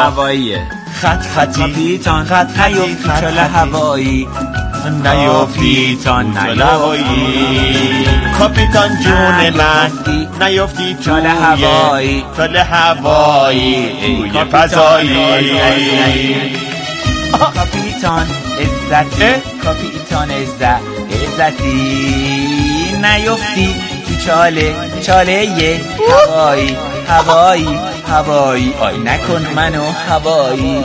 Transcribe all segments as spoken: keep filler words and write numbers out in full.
هواییه. خط خطی کاپیتان خط نیفتی چاله هوایی، نیفتی تان هوایی. کاپیتان جون من نیفتی چاله هوایی، چاله هوایی توی فضایی. کاپیتان عزتی، کاپیتان عزتی نیفتی تو چاله چاله هوایی هوایی هوایی. آی نکن منو هوایی.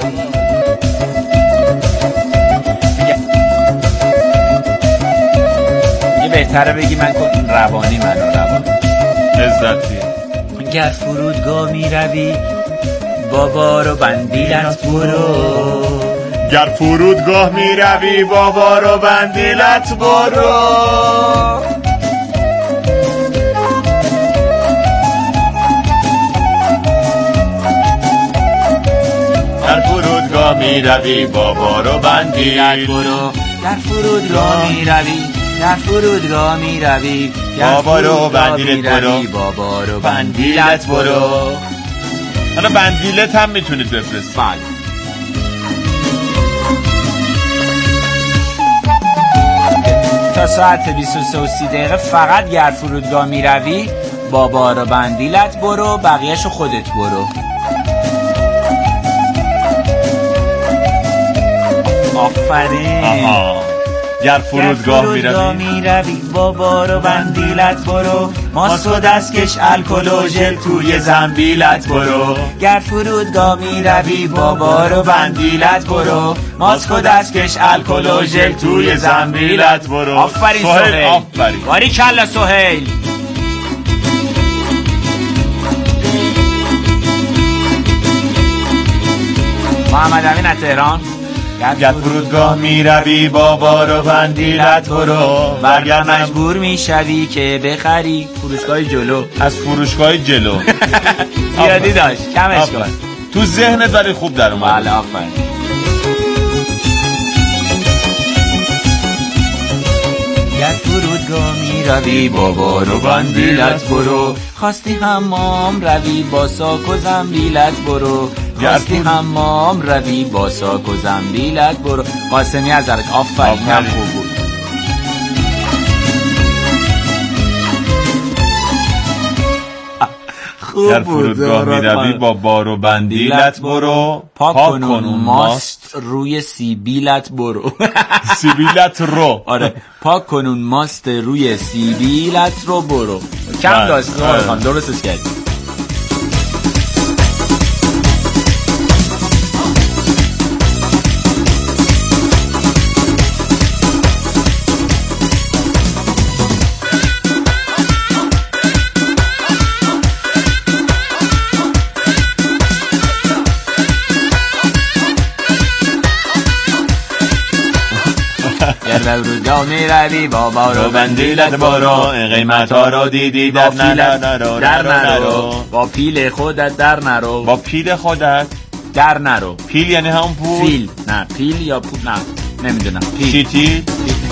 یه بهتره بگی من کن روانی منو روانی عزتی. گر فرودگاه می روی بابا رو بندیلت برو، گر فرودگاه می روی بابا رو بندیلت برو. در فرودگاه می روی بابا رو بندیلت برو، در فرودگاه می روی در فرودگاه می روی بابا رو بندیلت برو، بابا رو بندیلت برو. حالا بندیلت هم میتونید بفرست. بله. تا ساعت بیست و سه و سی دقیقه فقط گر فرودگاه می روی بابا رو بندیلت برو، بقیهشو خودت برو. آفرین. آها. گر فرودگاه می روی بابا رو بندیلت برو، ماسک و دستکش الکل و ژل توی زنبیلت برو. گر فرودگاه می روی بابا رو بندیلت برو، ماسک و دستکش الکل و ژل توی زنبیلت برو. آفرین سهیل، آفرین. باریکلا سهیل. محمد امین از تهران. گر فرودگاه می روی بابا رو بندیلت برو، برگر مجبور می شوی که بخری فروشگاه جلو. از فروشگاه جلو زیادی داشت کمش کن. تو ذهنت ولی خوب در اومد. بله آفرین. گر فرودگاه می روی بابا رو بندیلت برو، خواستی حمام روی با ساک و زنبیلت برو، خواستی حمام روی با ساک و زنبیلت برو. قاسمی از ارک. آفرین هم خوب بود. گر فرودگاه می روی با بار و بندیلت برو، پاک کنون ماست روی سیبیلت برو. سیبیلت رو. آره پاک کنون ماست روی سیبیلت رو برو. کم داشت خان درستش کردی. گر فرودگاه می روی بابا رو بندیلت برو، قیمت ها رو دیدی در نرو در نرو، با پیل خودت در نرو. با پیل خودت در نرو. پیل یعنی هم پول؟ پیل نه پیل یا پول نه نمیدونم. پیل چیتی؟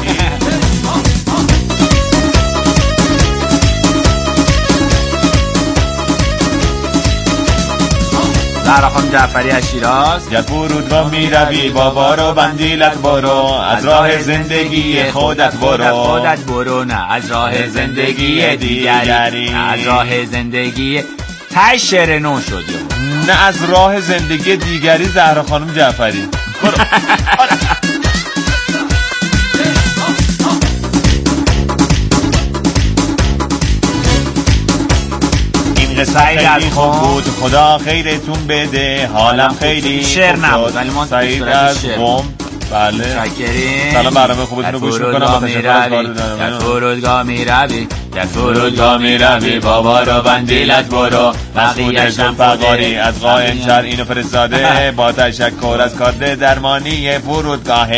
زهرا خانم جعفری از شیراز. گر فرودگاه می روی بابا رو بندیلت برو، از راه زندگی خودت برو. خودت برو نه از راه زندگی دیگری، نه از راه زندگی تای شعر نو شد. نه از راه زندگی دیگری. زهرا خانم جعفری برو. سعید از خوب بود، خدا خیرتون بده، حالم خیلی شعر نبود ولی ما سعید از قم. بله شکرین. سلام برنامه خوبتون رو گوش میکنم. با تشکر از کار دارم. در فرودگاه می روی در فرودگاه می روی بابا رو بندیلت برو، مسعود فقاری از قائم شهر اینو فرستاده، با تشکر از کارت درمانی فرودگاه.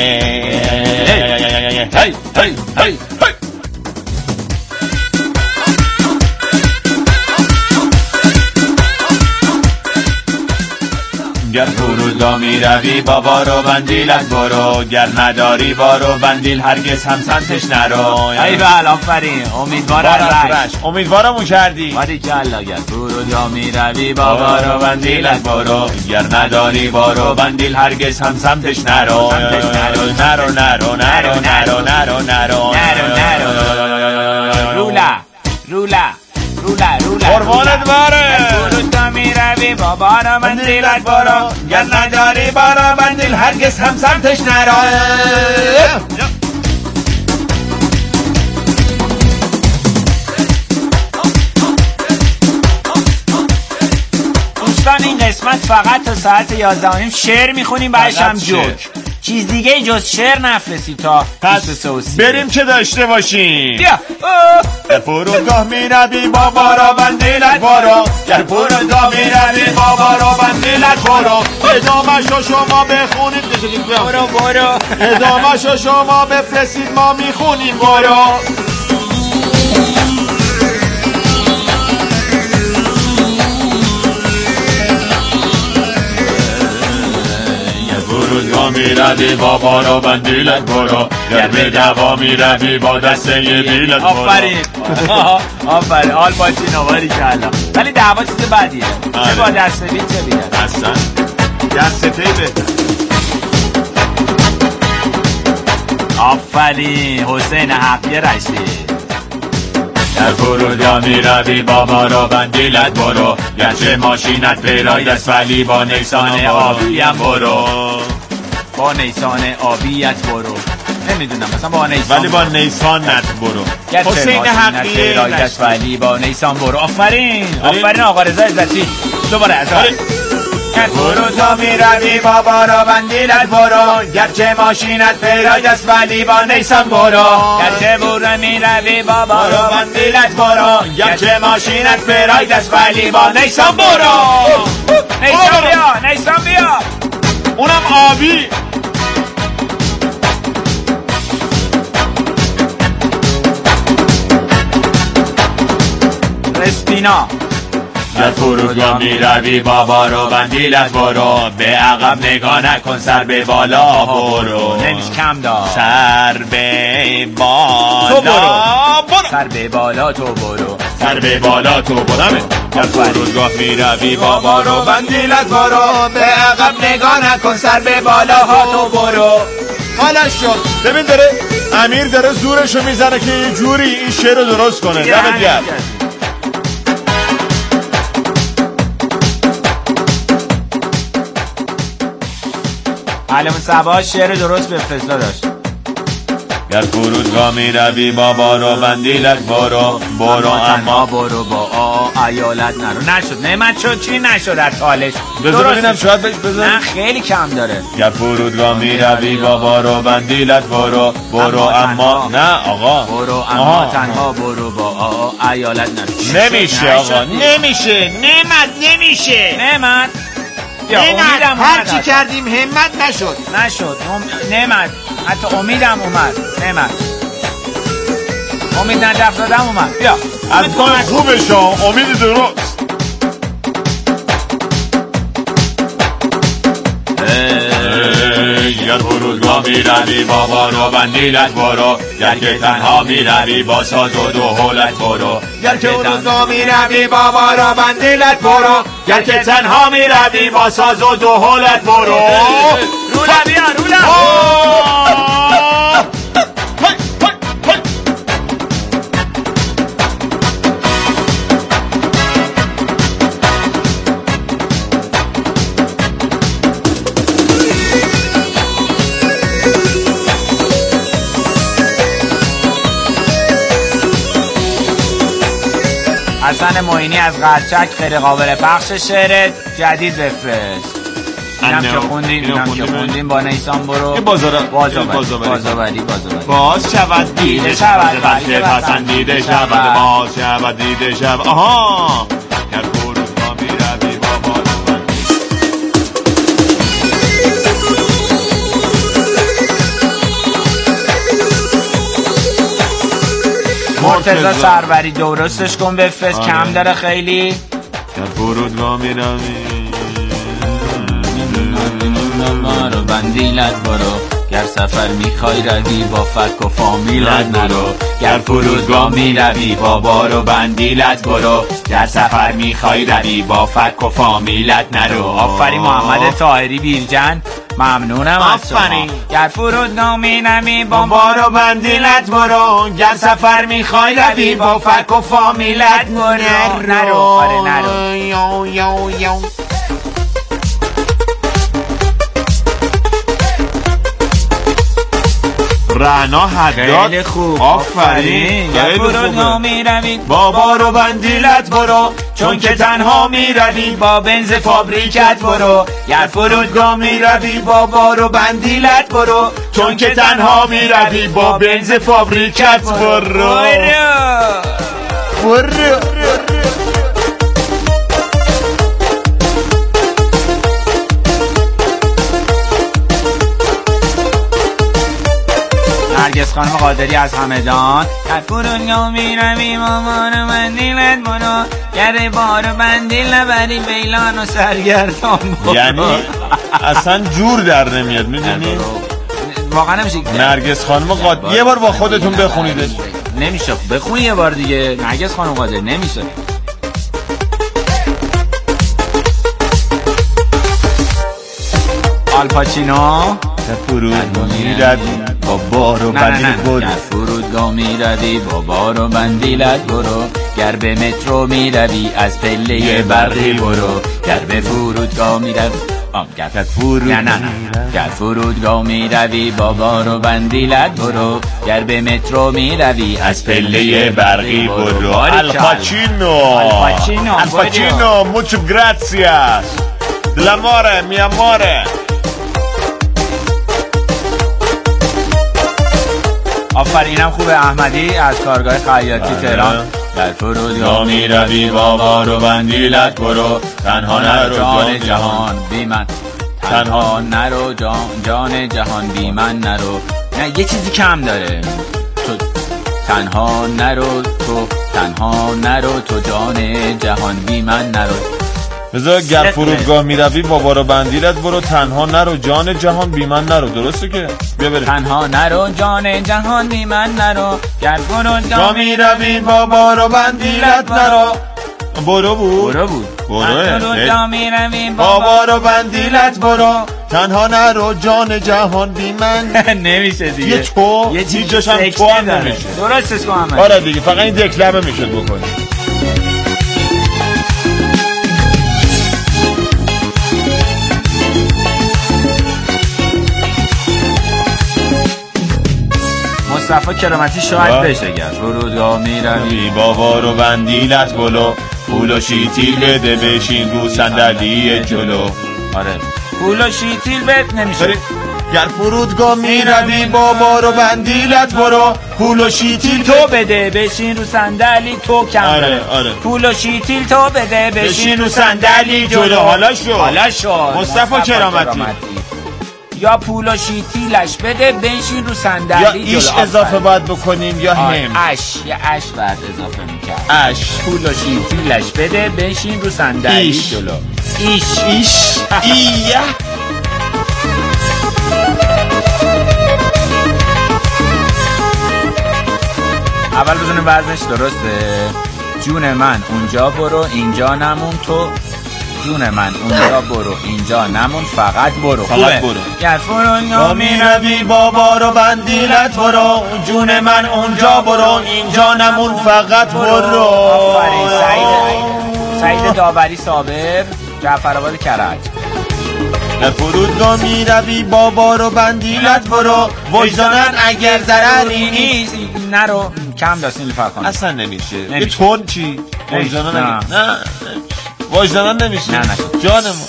گر فرودگاه می روی بابا رو بندیلت برو، گر نداری بارو بندیل هرگز هم سمتش نرو. ای بله آفرین. امیدوارم امیدوارمون کردی. باریکلا. گر فرودگاه می روی بابا رو بندیلت برو، گر نداری بارو بندیل هرگز هم سمتش نرو، سمتش نرو نرو نرو نرو نرو نرو نرو نرو رولا رولا رولا رولا قربانت باره. فرودگاه می روی بابا رو بندیلت برو، گر نداری بارو بندیل هرگز هم سمتش نرو. دوستان این قسمت فقط تا ساعت یازده و نیم شعر میخونیم، بعدش هم جوک. چیز دیگه جز شعر نفرستید تا بیست و سه و سی. بریم چه داشته باشیم؟ بیا در فرودگاه می روی بابا را بندیلت برو، در فرودگاه می روی بابا را بندیلت برو، ادامه‌شو شما بخونید. برو برو ادامه‌شو شما بفرستید ما میخونیم. برو فرودگاه می روی بابا رو بندیلت برو، گر به دوا می روی با دسته بیلت برو. آفرین آفرین آل باشین آواری کلا، ولی دعوا چیز بدیه. چه با دسته بیل چه بیلت اصلا دسته تی بهتر. آفرین حسین حقی رشید. در فرودگاه می روی بابا رو بندیلت برو، گرچه ماشینت پیرای دست ولی با نیسان آبیم برو، با نیسان آبیت برو. نمیدونم مثلا با نیسان ولی با نیسان نت برو. حسین حقی پیرای دست ولی با نیسان برو. آفرین آفرین آقا رضا عزتی. دوباره از فرودگاه می روی بابا رو بندیلت برو، گرچه ماشینت پیرای دست ولی با نیسان برو، گرچه برو می روی بابا رو بندیلت برو، گرچه ماشینت پیرای دست ولی با نیسان برو. نیسان بیا نیسان بیا اونم آبی. رسپینا. در فرودگاه می روی بابا رو بندیلت برو، به عقب نگاه نکن سر به بالا برو. نمیش کم دار سر به بالا تو برو. برو. سر به بالا تو برو. سر به بالا تو برو. در فرودگاه می روی بابا رو بندیلت برو، به عقب نگاه نکن سر به بالا ها تو برو. حالش شد. ببین داره امیر داره زورشو میزنه که یه جوری این شعر رو درست کنه. دمت گرم. علم صبا شعر درست بفرست داشت. گر فرودگاه می روی بابا رو بندیلت برو، برو اما برو با آ ایالت نرو. نشد نعمت شد چی نشد از حالش. بذار ببینم شاید بهش بزن. نه خیلی کم داره. گر فرودگاه می روی بابا رو بندیلت برو، برو اما نه آقا برو اما تنها برو با آ ایالت نرو. نمیشه آقا نمیشه. نعمت نمیشه. نعمت نعمت هر چی کردیم همت نشد نشد نعمت حتی امیدم اومد. نعمت امید نجف زدم اومد. بیا از کار خوبش ها امید درست. گر فرودگاه می روی بابا رو بندیلت برو، گر که تنها می روی با ساز و دو حولت برو، گر که فرودگاه می روی بابا رو بندیلت برو، گر که تنها می روی با ساز و دو حولت برو. رولا بیا رولا. حسن معینی از قرچک خیلی قابل پخش شعر جدید بفرست. اینم که خوندیم اینم که خوندیم با نیسان برو. بازار بازاوری بازاوری باز شود دیده شود بلکه پسندیده شود باز شود دیده شود. آها گر فرودگاه می روی بابا رو مرتضی سروری درستش کن بفرست. کم داره خیلی. گر فرودگاه می روی بندیلت برو گر سفر میخوای روی با فک و فامیلت نرو گر فرودگاه میروی با بار و بندیلت برو گر سفر میخوای روی با فک و فامیلت نرو. آفرین محمد طاهری بیرجن، ممنونم از شما. گر فرودگاه میروی با بار و بندیلت برو گر سفر میخوای روی با فک و فامیلت برو. نرو آره نرو. یو یو یو. رعنا حداد خیلی خوب آفرین. گر فرودگاه میروی با بار و بندیلت برو چون که تنها میروی با بنز فابریکت برو گر فرودگاه میروی با بار و بندیلت برو چون که تنها میروی با بنز فابریکت برو. برو نرگس خانم قادری از همدان. گر فرودگاه میروی با بار و بندیلت برو گر بار و بندیل نبری بیلان و سرگردان برو. یعنی اصلا جور در نمیاد میدونی؟ واقعا نمیشه. نرگس خانم قادری یه بار با خودتون بخونیدش. نمیشه بخونی یه بار دیگه. نرگس خانم قادری نمیشه. آلپاچینو. فرودگاه میروی با بار و بندیلت برو گر فرودگاه میروی با بار و بندیلت برو گر به مترو میروی از پله برقی برو گر به فرودگاه میروی گر فرود نه نه نه گر فرودگاه میروی با بار و بندیلت برو گر به مترو میروی از پله برقی برو. الپاچینو الپاچینو الپاچینو mucho gracias l'amore mi amore. آفرینم خوبه. احمدی از کارگاه خیاطی تهران. در فرودگاه میروی با بار و بندیلت برو تنها نرو جان جهان بی من تنها نرو جان جان جهان بی من نرو. نه یه چیزی کم داره. تو تنها نرو تو تنها نرو تو جان جهان بی من نرو. بذار گر فرودگاه میروی با بار و بندیلت برو تنها نرو جان جهان بی من نرو. درسته که؟ بیا بریم. تنها نرو جان جهان بی من نرو گر فرودگاه میروی با بار و بندیلت نرو. برو بود برو بود بروه فرودگاه میروی با بار و بندیلت برو تنها نرو جان جهان بی من. نمیشه دیگه. یه تو یه چیزی جاش هم تو هم نمیشه. درستش کنم. آره دیگه فقط این دکلمه میشد بکنی. مصطفی کرامتی شاید بشه. گر فرودگاه میروی با بار و بندیلت برو پول و شیتیل بده بشین رو صندلی جلو. آره پول و شیتیل بده نمیشه. گر فرودگاه میروی با بار و بندیلت برو پول و شیتیل تو بده بشین رو صندلی تو کم. آره آره پول و شیتیل تو بده بشین رو صندلی جلو. حالا شو حالا شو مصطفی کرامتی. یا پول و شیتیلش بده بنشین رو صندلی یا جلو. ایش اضافه باید بکنیم یا هم اش یا اش بعد اضافه میکرد. اش پول و شیتیلش بده بنشین رو صندلی جلو. ایش ایش ایه. اول بزنیم ورزش درسته. جون من اونجا برو اینجا نمون تو جون من اونجا برو اینجا نمون فقط برو. فقط برو. گر فرودگاه میروی با بار و بندیلت برو جون من اونجا برو اینجا نمون فقط برو. آفرین سعید سعید داوری صابر جعفرآباد کرج. گر فرودگاه میروی با بار و بندیلت برو وجدانن اگر ضرری نیست نرو. کم داشت نیلوفر خانم. اصلا نمیشه. یه نمیشه. تون چی؟ وجدانن نه. نه نه وجدانن نمیشه. نه نه جانمون.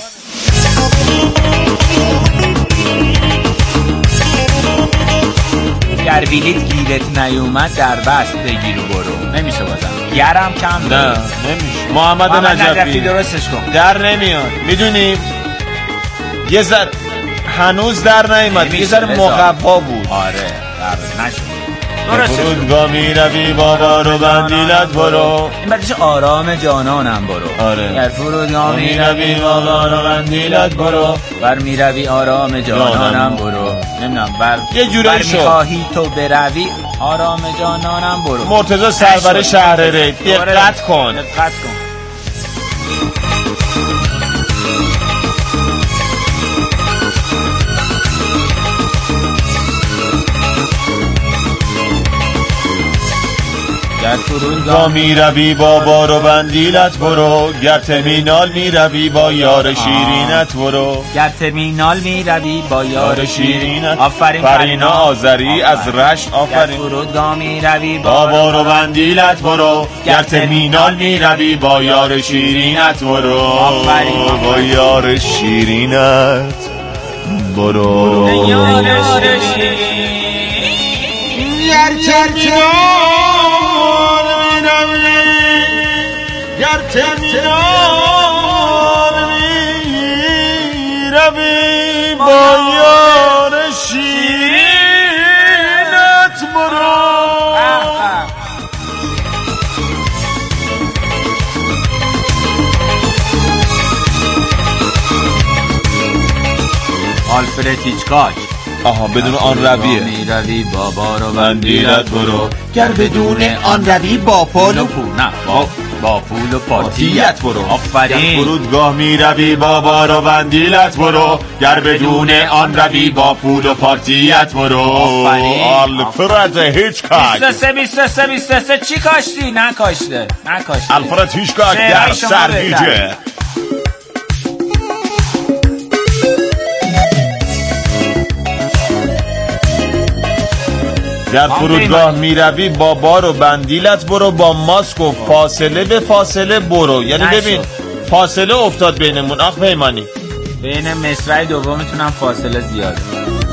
گر بلیت گیرت نیومد در بست بگیر و برو. نمیشه بازم. گرم کم نه نمیشه. محمد, محمد نجفی. نجفی درستش کن. در نمیاد. میدونیم یه ذره هنوز در نیومد. یه ذره مقوا بود. آره در نشد. فرودگاه میروی بابا رو بندیلت برو. این بعدش آرام جانانم برو. آره. گر فرودگاه میروی بابا رو بندیلت برو، بر میروی آرام جانانم برو. نمیدونم بر یه جورایی شد. میخواهی تو بروی آرام جانانم برو. مرتضی سرور شهر ری، دقت کن دقت کن. گر فرودگاه میروی بابا رو بندیلت برو، گر ترمینال میروی با یار شیرینت برو. گر ترمینال میروی با یار شیرینت. آفرین فرینا آذری از رشت. آفرین. گر فرودگاه میروی بابا رو بندیلت برو، گر ترمینال میروی با یار شیرینت برو. آفرین. با یار شیرینت برو. یار شیرینت. گر ترمینال گر ترمینال میروی با یار شیرینت برو. آلفرد هیچکاک. آها بدون آن رویه. میروی بابا رو بندیلت برو، گر بدون آن روی با پول و پول نه با با پول و پاتیت برو. آفرین. فرودگاه میروی بابا رو بندیلت برو، گر بدون آن روی با پول و پارتیت برو. آفرین. آلفرد هیچکاک. بیست و سه بیست و سه بیست و سه چی کاشتی؟ نکاشته نکاشته. آلفرد هیچکاک در سرگیجه. در فرودگاه میروی بابا رو بندیلت برو، با ماسک و فاصله به فاصله برو. یعنی ببین فاصله افتاد بینمون. آخ پیمانی بین مصرع دومتون هم فاصله زیاده.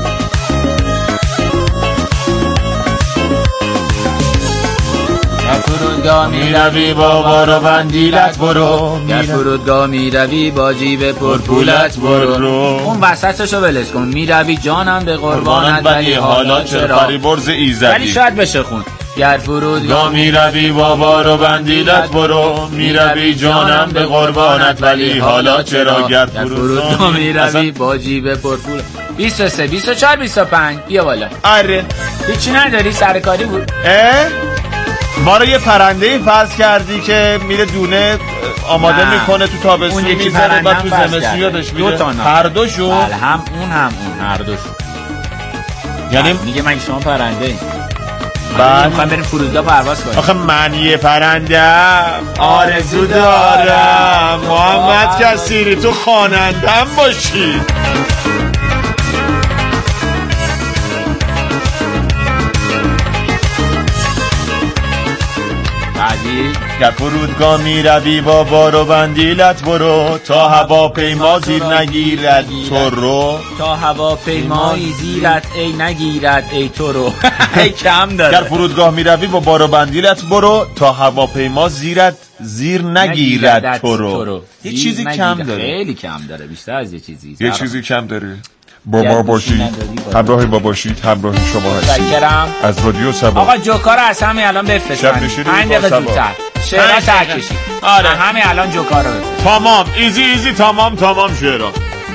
در فرودگاه میروی بابا رو بندیلت برو، در فرودگاه میروی با جیب پرپولت برو. اون وسطشو ولش کن. میروی جانم به قربانت ولی حالا چرا. فریبرز ایزدی. ولی شاید بشه خون. گر فرودگاه میروی بابا رو بندیلت برو، میروی جانم به قربانت ولی حالا چرا. گر فرودگاه میروی با جیب پرپول. بیست و سه بیست و چهار بیست و پنج بیا بالا. آره هیچی نداری؟ سرکاری بود. اه ما رو یه پرنده فرض کردی که میره دونه آماده میکنه تو تابستون میذاره بعد تو زمستون یادش میره. هر دوشون. بله هم اون هم اون هر دوشون. یعنی میگه مگه شما پرنده این؟ بعد میخوایم بریم فرودگاه پرواز کنیم. آخه من یه پرنده آرزو دارم محمد کثیری تو خوانندم باشی. گر فرودگاه میروی بابا رو بندیلت برو، تا هواپیما زیر نگیرد تو رو. تا هواپیمایی زیرت ای نگیرد ای تو رو. ای کم داره. گر فرودگاه میروی بابا رو بندیلت برو، تا هواپیما زیرت زیر نگیرد تو رو. یه چیزی کم داره. خیلی کم داره. بیشتر از یه چیزی. یه چیزی کم داره. با ما باشید، همراهی ما باشید، همراهی شما هستید. از رادیو سبا. آقا جوکار از همین الان بفرستید. پنج دقیقه زودتر. شعرها ترکشید. آره همین الان جوکار رو بفرستید. تمام ایزی ایزی تمام تمام شعرها.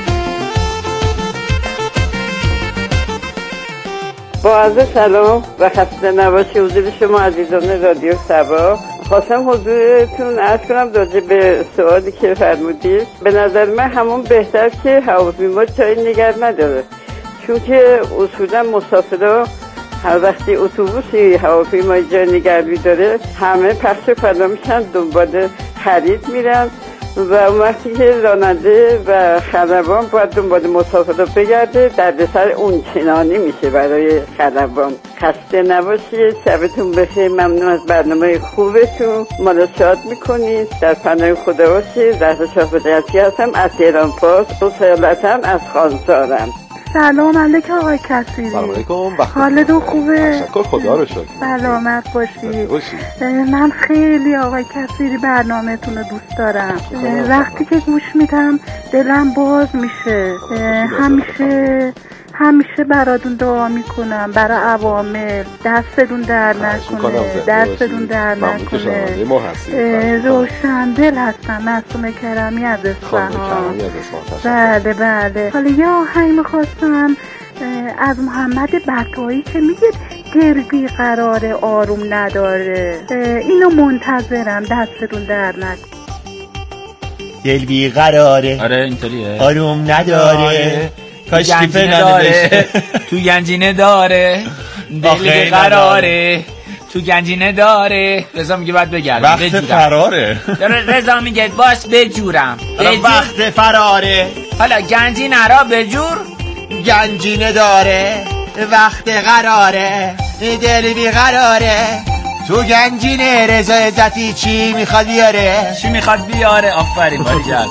با عرض سلام و خسته نباشی حضور شما عزیزان رادیو سبا. خواستم حضورتون عرض کنم راجع به سوالی که فرمودید. به نظر من همون بهتر که هواپیما جای نگه نداره، چون که اصولا مسافرها هر وقتی اتوبوسی هواپیما جای نگه داره همه پخش و پلا میشن دنبال خرید میرن و اون وقتی که راننده و خلبان باید دنبال مسافرها بگرده دردسر اون چنانی میشه برای خلبان. خسته نباشید، شبتون بخیر. ممنون از برنامه خوبتون. ما رو شاد میکنید. در پناه خدا باشید. زهرا شاه‌قدرتی هستم از تهران پاس و سیالتم از خانسارم. سلام علیکم آقای کثیری. سلام علیکم. حالتون خوبه؟ تشکر خدا رو شکر. سلامت باشید. من خیلی آقای کثیری برنامه‌تون رو دوست دارم. وقتی که گوش میدم دلم باز میشه. همیشه همیشه براتون دعا میکنم، برای عوامل دستتون در نکنه، دستتون در نکنه. روشندل هستم، معصومه کرمی از اصفهان. بله بله. حالا یه آهنگ میخواستم از محمد بطایی که میگه دل بی قراره آروم نداره، اینو منتظرم، دستتون در نکنه. دل بی قراره آره اینطوریه، آروم نداره، کاش کیفه داره تو گنجینه داره، دل بی قراره تو گنجینه داره. رضا میگه باید بگردم وقت فراره. رضا میگه باش بجورم، وقت فراره. حالا گنجینه را بجور، گنجینه داره، وقت قراره، دل بی قراره تو گنجینه. رضا عزتی چی میخواد بیاره؟ چی میخواد بیاره؟ آفرین باریکلا.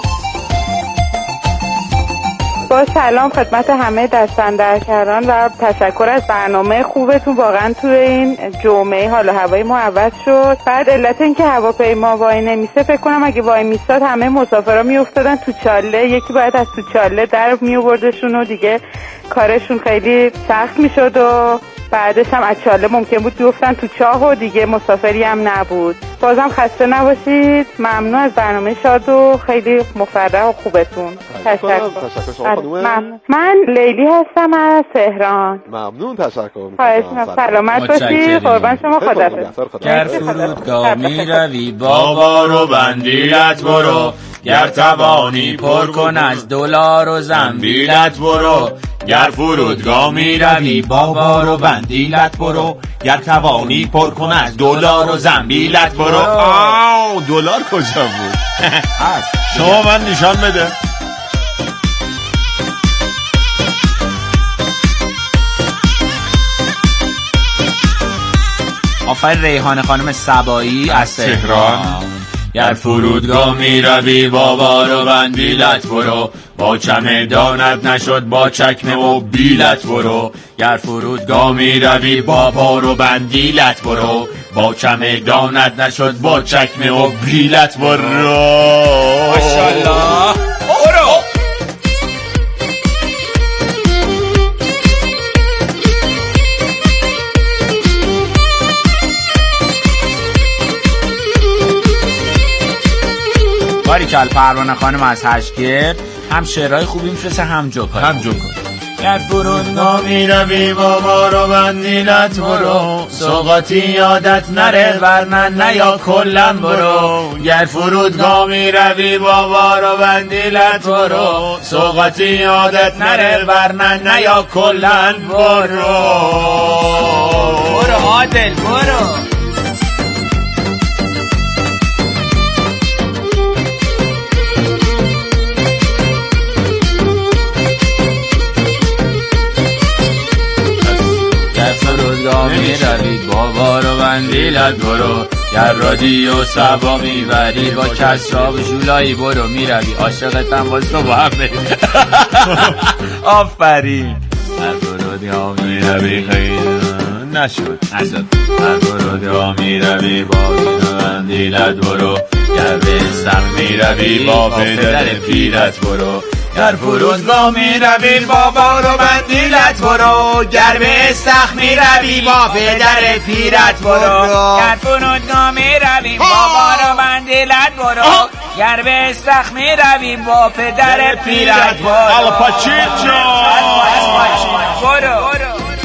با سلام خدمت همه دست‌اندرکاران و تشکر از برنامه خوبتون. واقعا توی این جمعه حال و هوای ما عوض شد. بعد علت این که هواپیما وای نمیسه، فکر کنم اگه وای میستاد همه مسافرا میافتادن تو چاله، یکی باید از تو چاله در میآوردشون و دیگه کارشون خیلی سخت میشد و بعدش هم از چاله ممکن بود بیفتن تو چاه و دیگه مسافری هم نبود. بازم خسته نباشید. ممنون از برنامه شاد و خیلی مفرح و خوبتون. تشکر. من, من لیلی هستم از تهران. ممنون، تشکر. خواهش می‌کنم. سلامت باشید. قربان شما. خداحافظ. گر فرودگاه میروی بابا رو بندیلت برو، گر توانی پر کن از دلار و زنبیلت برو. گر فرودگاه میروی بابا رو بندیلت برو، گر توانی پر کن از دلار و زنبیلت برو. آو دلار کجا بود؟ شما من نشان بده. آفرین ریحانه خانم سبایی از تهران. گر فرودگاه میروی بابا رو بندیلت برو، با چمدانت نشد با چکمه و بیلت برو. گر فرودگاه میروی بابا رو بندیلت برو، با چمدانت نشد با چکمه و بیلت برو. ماشاءالله برو. باریکل. پروانه خانم از هشگرد هم شعرهای خوبی میفرسته هم جوکار هم جوکار. گر فرودگاه میروی بابا رو بندیلت برو، سوغاتی یادت نره ورنه نیا کلن برو. گر فرودگاه میروی بابا رو بندیلت برو، سوغاتی یادت نره ورنه نیا کلن برو. برو عادل برو. فرودگاه میروی بابا رو بندیلت برو، گر رادیو سبا میبری با کسرا و جولایی برو. میروی عاشقتم باز تو با هم بریم. آفرین. گر فرودگاه میروی خیلی نشد نشد گر فرودگاه میروی بابا رو بندیلت برو، گر به سر میروی با پدر پیرت برو. گر فرودگاه میروی بابا رو بندیلت برو، گر به استخ میروی با پدر پیرت برو. گر فرودگاه میروی بابا رو بندیلت برو، گر به استخ میروی با پدر پیرت برو. آلپاچیچو برو.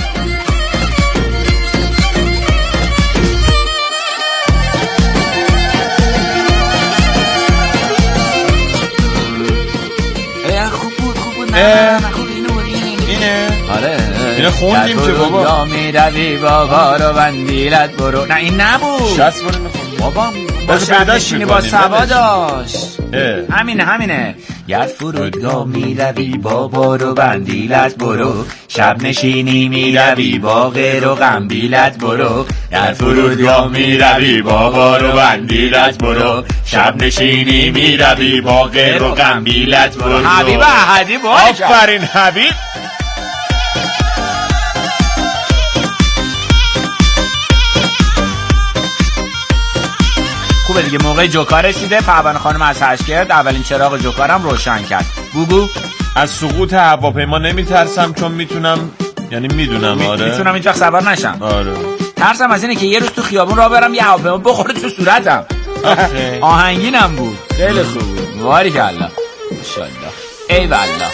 نه خوب اینو اینه آره اینو خوندیم که بابا میروی بابا رو بندیلت برو. نه این نبود شصت بار میخوندیم بابا. با شبنشینی با سبا داشت. همینه همینه. گر فرودگاه میروی بابا رو بندیلت برو، شب نشینی میروی با غیر و غمبیلت برو. گر فرودگاه میروی بابا رو بندیلت برو، شب نشینی میروی با غیر و غمبیلت برو. حبیب احدی باش. آفرین حبیب. خوبه دیگه. موقع جوکار رسیده. پروانه خانم از هشگرد اولین چراغ جوکارم روشن کرد. گوگو از سقوط هواپیما نمیترسم چون میتونم، یعنی میدونم آره میتونم هیچ وقت سوار نشم. آره ترسم از اینه که یه روز تو خیابون راه برم یه هواپیما بخوره تو صورتم. آهنگینم بود، خیلی خوب بود. باریکالله ماشاءالله ای والله.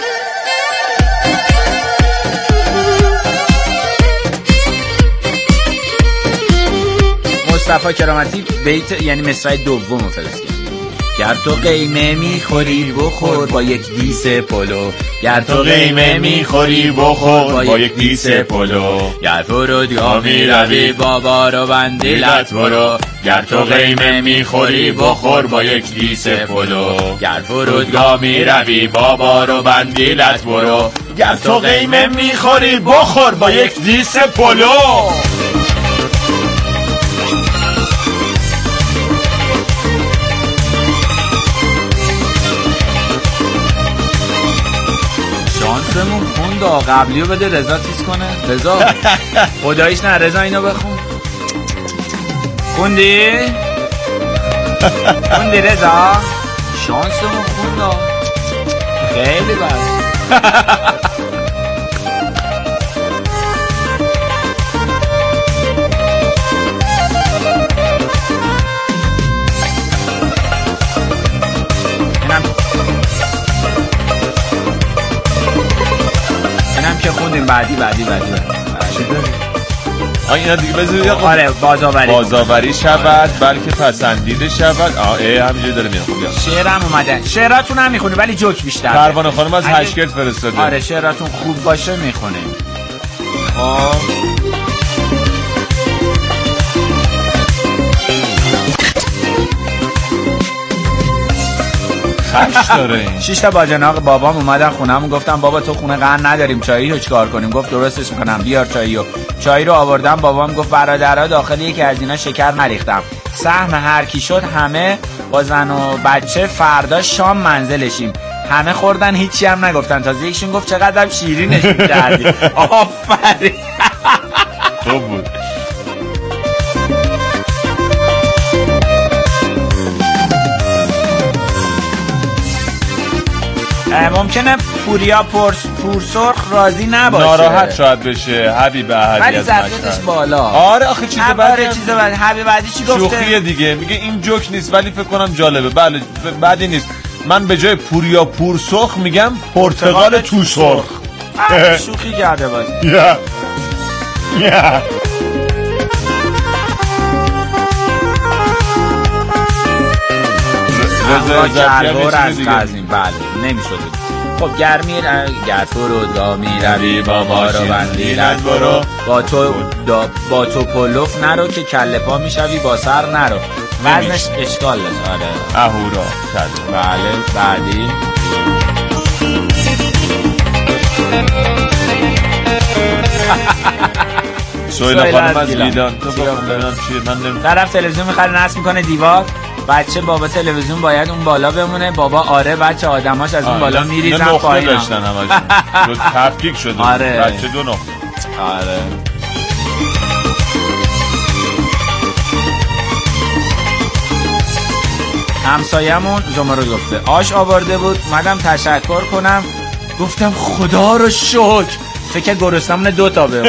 مصطفی کرامتی بیت یعنی مصرع دوم فرست کرد. گر تو قیمه میخوری بخور با یک دیس پلو، گر تو قیمه میخوری بخور با یک دیس پلو، گر فرودگاه میروی بابا رو بندیلت برو، گر تو قیمه میخوری بخور با یک دیس پلو، گر فرودگاه میروی بابا رو بندیلت برو، گر تو قیمه میخوری بخور با یک دیس پلو. شانسمون خوندا قبلیو بده رضا تیز کنه. رضا خداییش نه، رضا اینو بخون. خوندی؟ خوندی رضا؟ شانسمون خوندا خیلی بد. که خوندیم بعدی بعدی بعدی چی داری؟ آه اینا دیگه بذارید. آره بازآوری بازآوری شود بلکه پسندیده شود. آه همینجوری داره میاد. خوب شعرم اومده. شعراتون هم میخونی ولی جوک بیشتر. پروانه خانم از هشگرد فرستاده. آره شعراتون خوب باشه میخونیم. خب خش داره این. شش تا باجناق بابام اومدن خونه‌مون، گفتم بابا تو خونه قند نداریم، چایی رو چیکار کنیم؟ گفت درستش میکنم بیار چایی رو. چایی رو آوردم، بابام گفت برادرها داخل یکی از اینا شکر نریختم. سهم هر کی شد همه با زن و بچه فردا شام منزلشیم. همه خوردن هیچی هم نگفتن، تازه یکشون گفت چقدر شیرینش کردی. آفرین. خوب بود. ممکنه پوریا پرس پورسرخ راضی نباشه، ناراحت شاید بشه. حبیب احدی ولی از ظرفیتش بالا. آره آخه چیز بعدی چیز بعدی حبیب احدی چی گفته؟ شوخیه دیگه، میگه این جوک نیست ولی فکر کنم جالبه. بله بعدی نیست. من به جای پوریا پورسرخ میگم پرتقال تو سرخ. شوخی کرده باز. یا یا رضا جلبور از قزوین. بله نمیشد. خب گرمی گر فرودگاه میروی بابا رو بندیلت برو، با تو با تو پلوف نرو که کله پا میشوی با سر نرو. وزنش اشکال داشت. آره اهورا کرد. بله بعدی سویلا خانم از گیلان. تو بخونم چیه؟ من نمیدونم. طرف تلویزیون میخره نصب میکنه دیوار، بچه بابا تلویزیون باید اون بالا بمونه. بابا آره بچه آدماش از اون بالا میریزن پایین. نقطه داشتن همش. تفکیک شده. آره. بچه دو نقطه. آره. همسایمون زمرد گفته آش آورده بود، مدام تشکر کنم، گفتم خدا رو شکر، فکر گرسنمونه دو تا بمون.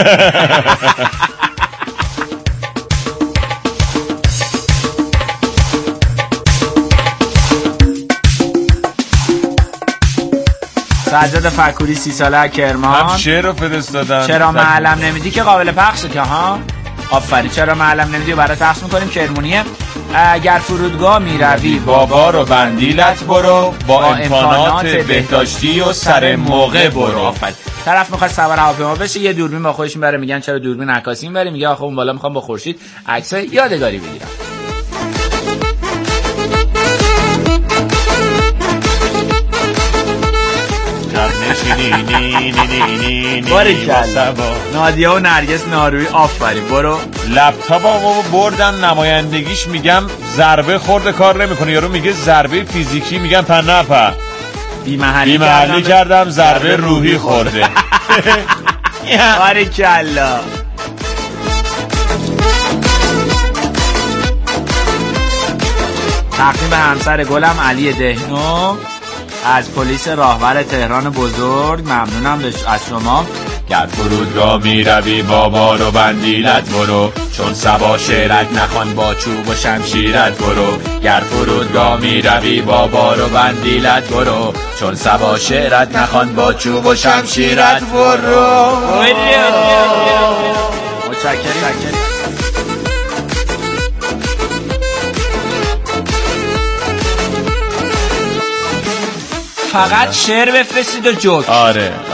سجاد فکوری سی ساله کرمان. هم شعر رو فرستادن. چرا معلم نمیدی که قابل پخشه که ها. آفرین. چرا معلم نمیدی و برای پخش میکنیم. کرمونیه. اگر فرودگاه میروی بابا رو بندیلت برو، با امکانات بهداشتی و سر موقع برو. آفرین. طرف میخواد سوار هواپیما بشه، یه دوربین با خودش میبره، میگن چرا دوربین عکاسی میبری؟ میگه آخه اون بالا میخوام با خورشید عکس یادگاری بگیرم. نادیا و نرگس ناروی. آفرین. برو. لپتاپ آقا بردن نمایندگیش، میگم ضربه خورده کار نمیکنه. یارو میگه ضربه فیزیکی، میگم پر نه پر بی محلی, بی محلی کردم, کردم ضربه روحی خورده. باریکلا. تقدیم به همسر گلم علی دهنو از پلیس راهور تهران بزرگ ممنونم از شما. گر فرودگاه می روی با بار و بندیلت برو، چون صبا شعرک نخوان با چوب و شمشیرت برو. گر فرودگاه می روی با بار و بندیلت برو، چون صبا شعرک نخوان با چوب و شمشیرت برو. متشکرم. فقط شعر بفرستید و جوک. آره